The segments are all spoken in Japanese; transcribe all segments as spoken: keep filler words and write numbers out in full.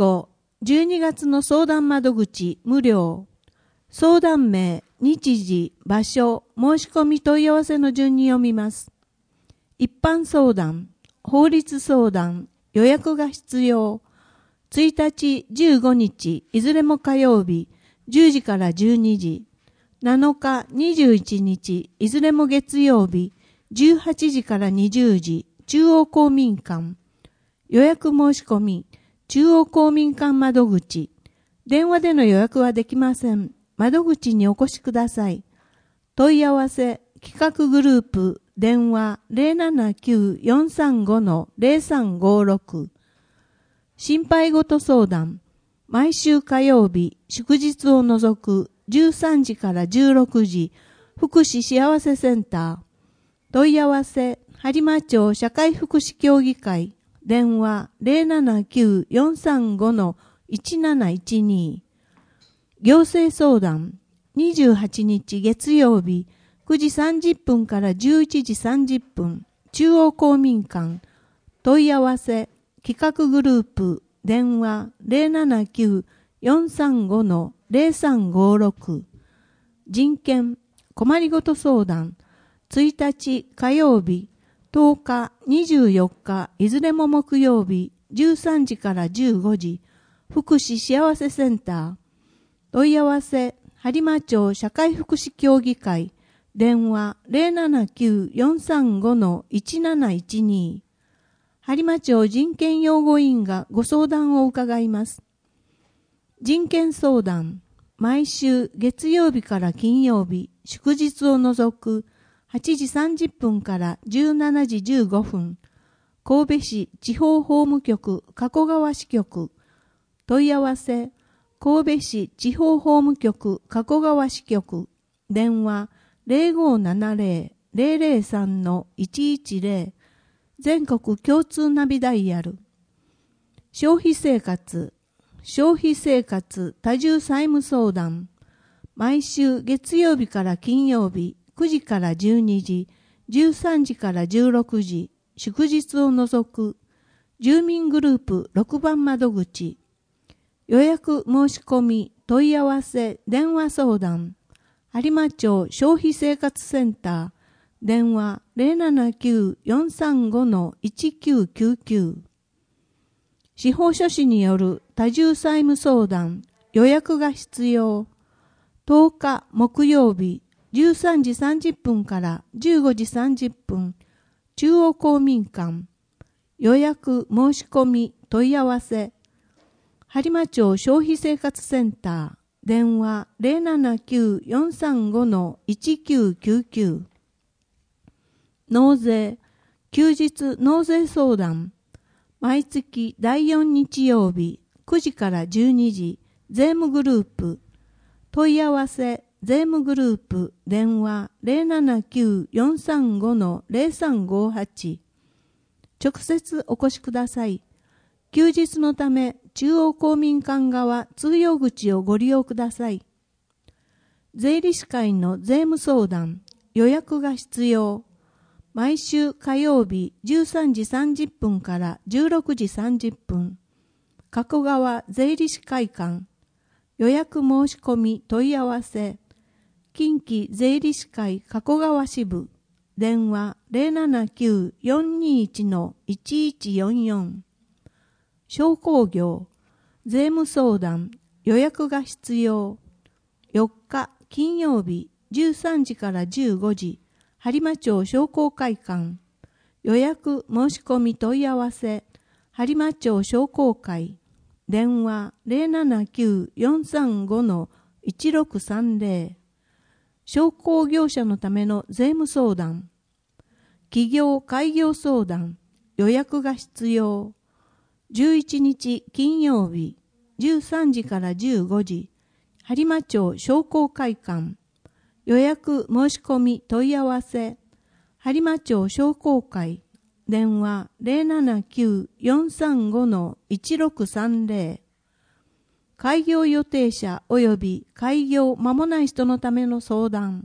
ご、じゅうにがつの相談窓口無料。相談名、日時、場所、申し込み問い合わせの順に読みます。一般相談、法律相談、予約が必要。いちにち、じゅうごにち、いずれも火曜日、じゅうじからじゅうにじ。なのか、にじゅういちにち、いずれも月曜日、じゅうはちじからにじゅうじ、中央公民館。予約申し込み、中央公民館窓口。電話での予約はできません。窓口にお越しください。問い合わせ、企画グループ、電話 ゼロななきゅう よんさんご ゼロさんごろく。心配事相談、毎週火曜日、祝日を除くじゅうさんじからじゅうろくじ、福祉幸せセンター。問い合わせ、播磨町社会福祉協議会、電話 ゼロななきゅう よんさんご いちなないちに。行政相談、にじゅうはちにち月曜日、くじさんじゅっぷんからじゅういちじさんじゅっぷん、中央公民館。問い合わせ、企画グループ、電話 ゼロななきゅう よんさんご ゼロさんごろく。人権、困りごと相談、いちにち火曜日、とおか、にじゅうよっか、いずれも木曜日、じゅうさんじからじゅうごじ、福祉幸せセンター。問い合わせ、播磨町社会福祉協議会、電話 ゼロななきゅう よんさんご いちなないちに。播磨町人権擁護員がご相談を伺います。人権相談、毎週月曜日から金曜日、祝日を除くはちじさんじゅっぷんからじゅうしちじじゅうごふん、神戸市地方法務局加古川支局。問い合わせ、神戸市地方法務局加古川支局。電話 ゼロごななゼロ ゼロゼロさん いちいちゼロ。全国共通ナビダイヤル。消費生活、消費生活多重債務相談。毎週月曜日から金曜日、くじからじゅうにじ、じゅうさんじからじゅうろくじ、祝日を除く、住民グループろくばん窓口。予約申し込み、問い合わせ、電話相談。播磨町消費生活センター。電話 ゼロななきゅう よんさんご いちきゅうきゅうきゅう。司法書士による多重債務相談、予約が必要。とおか木曜日、じゅうさんじさんじゅっぷんからじゅうごじさんじゅっぷん、中央公民館。予約申し込み問い合わせ。播磨町消費生活センター。電話 ゼロななきゅう よんさんご いちきゅうきゅうきゅう。納税、休日納税相談。毎月だいよん日曜日、くじからじゅうにじ、税務グループ。問い合わせ、税務グループ、電話 ゼロななきゅう よんさんご ゼロさんごはち。直接お越しください。休日のため、中央公民館側通用口をご利用ください。税理士会の税務相談、予約が必要。毎週火曜日じゅうさんじさんじゅっぷんからじゅうろくじさんじゅっぷん、加古川税理士会館。予約申し込み問い合わせ。近畿税理士会加古川支部。電話 ゼロななきゅう よんにいち いちいちよんよん。商工業、税務相談、予約が必要。よっか金曜日じゅうさんじからじゅうごじ、播磨町商工会館。予約申し込み問い合わせ。播磨町商工会。電話 ゼロななきゅう よんさんご いちろくさんゼロ。商工業者のための税務相談。企業開業相談。予約が必要。じゅういちにち金曜日、じゅうさんじからじゅうごじ、播磨町商工会館。予約申し込み問い合わせ。播磨町商工会。電話 ゼロななきゅう よんさんご いちろくさんゼロ。開業予定者及び開業間もない人のための相談。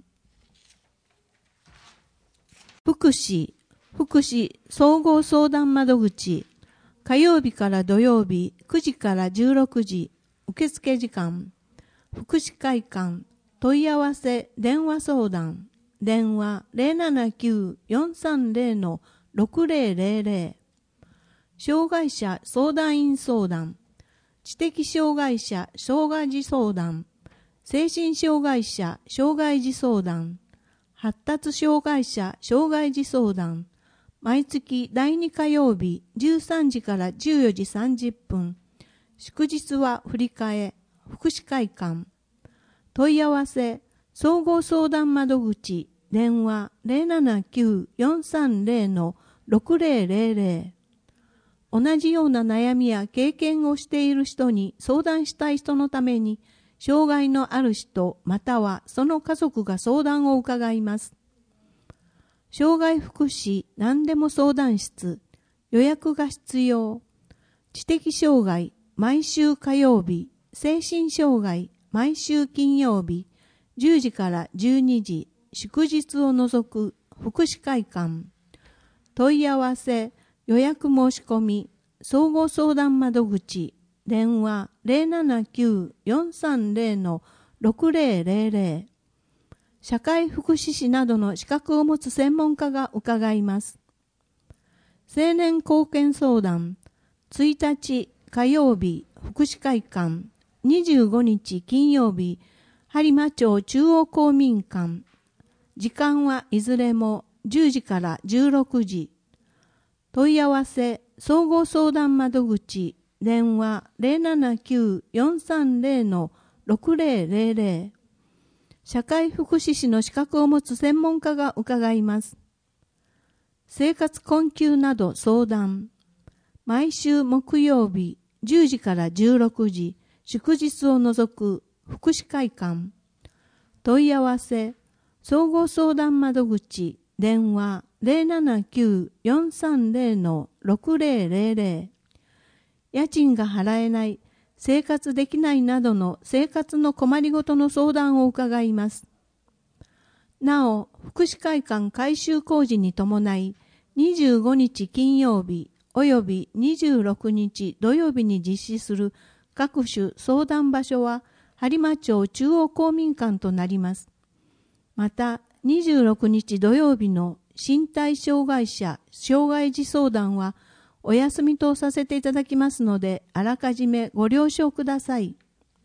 福祉、福祉総合相談窓口。火曜日から土曜日、 くじからじゅうろくじ、受付時間、福祉会館、問い合わせ、電話相談、電話 ゼロななきゅう よんさんゼロ ろくゼロゼロゼロ、障害者相談員相談、知的障害者障害児相談、精神障害者障害児相談、発達障害者障害児相談、毎月だいに火曜日じゅうさんじからじゅうよじさんじゅっぷん、祝日は振り替え、福祉会館、問い合わせ、総合相談窓口、電話 ゼロななきゅう よんさんゼロ ろくゼロゼロゼロ。同じような悩みや経験をしている人に相談したい人のために、障害のある人またはその家族が相談を伺います。障害福祉何でも相談室、予約が必要。知的障害、毎週火曜日、精神障害、毎週金曜日、じゅうじからじゅうにじ、祝日を除く福祉会館。問い合わせ、予約申し込み、総合相談窓口、電話 ゼロななきゅう よんさんゼロ ろくゼロゼロゼロ。社会福祉士などの資格を持つ専門家が伺います。青年貢献相談、ついたち火曜日、福祉会館、にじゅうごにち金曜日、播磨町中央公民館。時間はいずれもじゅうじからじゅうろくじ。問い合わせ、総合相談窓口、電話 ゼロななきゅう よんさんゼロ ろくゼロゼロゼロ。社会福祉士の資格を持つ専門家が伺います。生活困窮など相談。毎週木曜日、じゅうじからじゅうろくじ、祝日を除く福祉会館。問い合わせ、総合相談窓口、電話 ゼロななきゅう よんさんゼロ ろくゼロゼロゼロ。家賃が払えない、生活できないなどの生活の困りごとの相談を伺います。なお、福祉会館改修工事に伴い、にじゅうごにち金曜日およびにじゅうろくにち土曜日に実施する各種相談場所は、播磨町中央公民館となります。また、にじゅうろくにち土曜日の身体障害者障害児相談は、お休みとさせていただきますので、あらかじめご了承ください。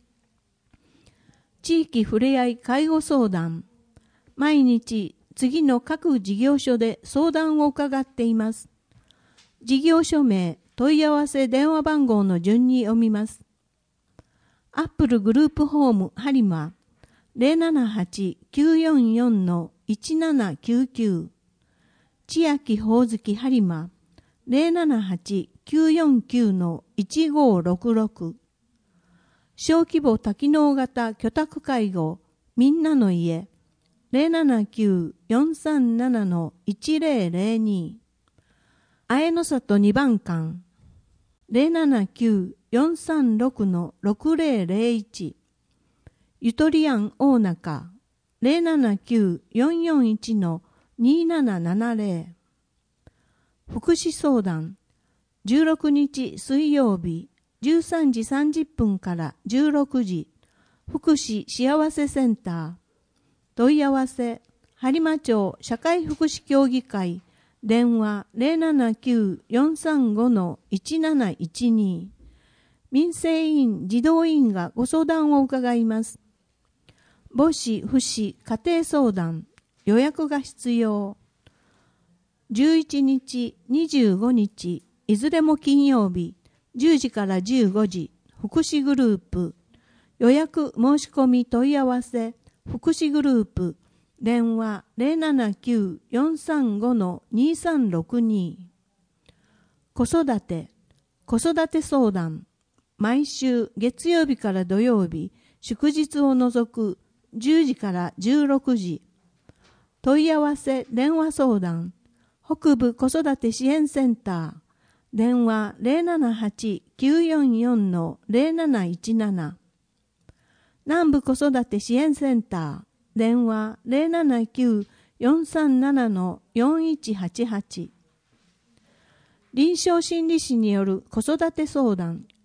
地域ふれあい介護相談。毎日、次の各事業所で相談を伺っています。事業所名、問い合わせ電話番号の順に読みます。アップルグループホーム播磨 ゼロななはち きゅうよんよん いちななきゅうきゅう。千秋ほおずき播磨ゼロななはち きゅうよんきゅう いちごろくろく。小規模多機能型居宅介護みんなの家ゼロななきゅう よんさんなな いちゼロゼロに。綾の里にばん館ゼロななきゅう よんさんろく ろくゼロゼロいち。ゆとり庵大中ゼロななきゅう よんよんいち にななななゼロ。福祉相談、じゅうろくにち水曜日、じゅうさんじさんじゅっぷんからじゅうろくじ、福祉幸せセンター。問い合わせ、播磨町社会福祉協議会、電話 ゼロななきゅう よんさんご いちなないちに。民生委員児童委員がご相談を伺います。母子福祉家庭相談、予約が必要。じゅういちにち、にじゅうごにち、いずれも金曜日、じゅうじからじゅうごじ、福祉グループ。予約申し込み問い合わせ、福祉グループ。電話 ゼロななきゅう よんさんご にさんろくに。子育て、子育て相談。毎週月曜日から土曜日、祝日を除くじゅうじからじゅうろくじ。問い合わせ電話相談。北部子育て支援センター。電話 ゼロななはち きゅうよんよん ゼロなないちなな。南部子育て支援センター。電話 ゼロななきゅう よんさんなな よんいちはちはち。臨床心理士による子育て相談、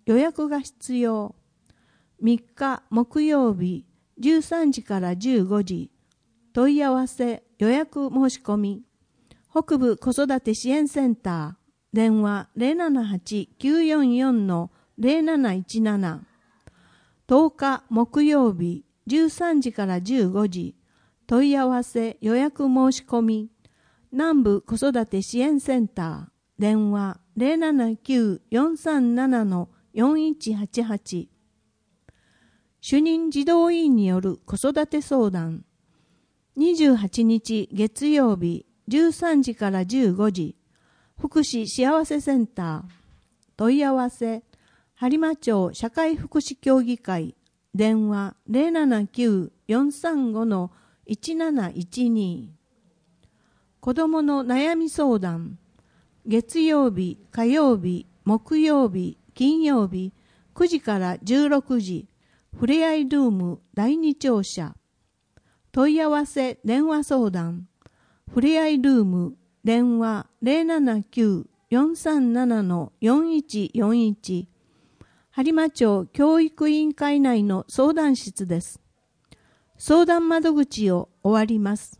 予約が必要。みっか木曜日じゅうさんじからじゅうごじ、問い合わせ予約申し込み。北部子育て支援センター、電話 ゼロななはち きゅうよんよん ゼロなないちなな。とおか木曜日じゅうさんじからじゅうごじ、問い合わせ予約申し込み。南部子育て支援センター、電話 ゼロななきゅう よんさんなな よんいちはちはち。主任児童委員による子育て相談。にじゅうはちにち月曜日じゅうさんじからじゅうごじ、福祉幸せセンター。問い合わせ、播磨町社会福祉協議会、電話 ゼロななきゅう よんさんご いちなないちに。子どもの悩み相談。月曜日、火曜日、木曜日、金曜日、くじからじゅうろくじ、ふれあいルームだいに庁舎。問い合わせ電話相談。ふれあいルーム電話 ゼロななきゅう よんさんなな よんいちよんいち。播磨町教育委員会内の相談室です。相談窓口を終わります。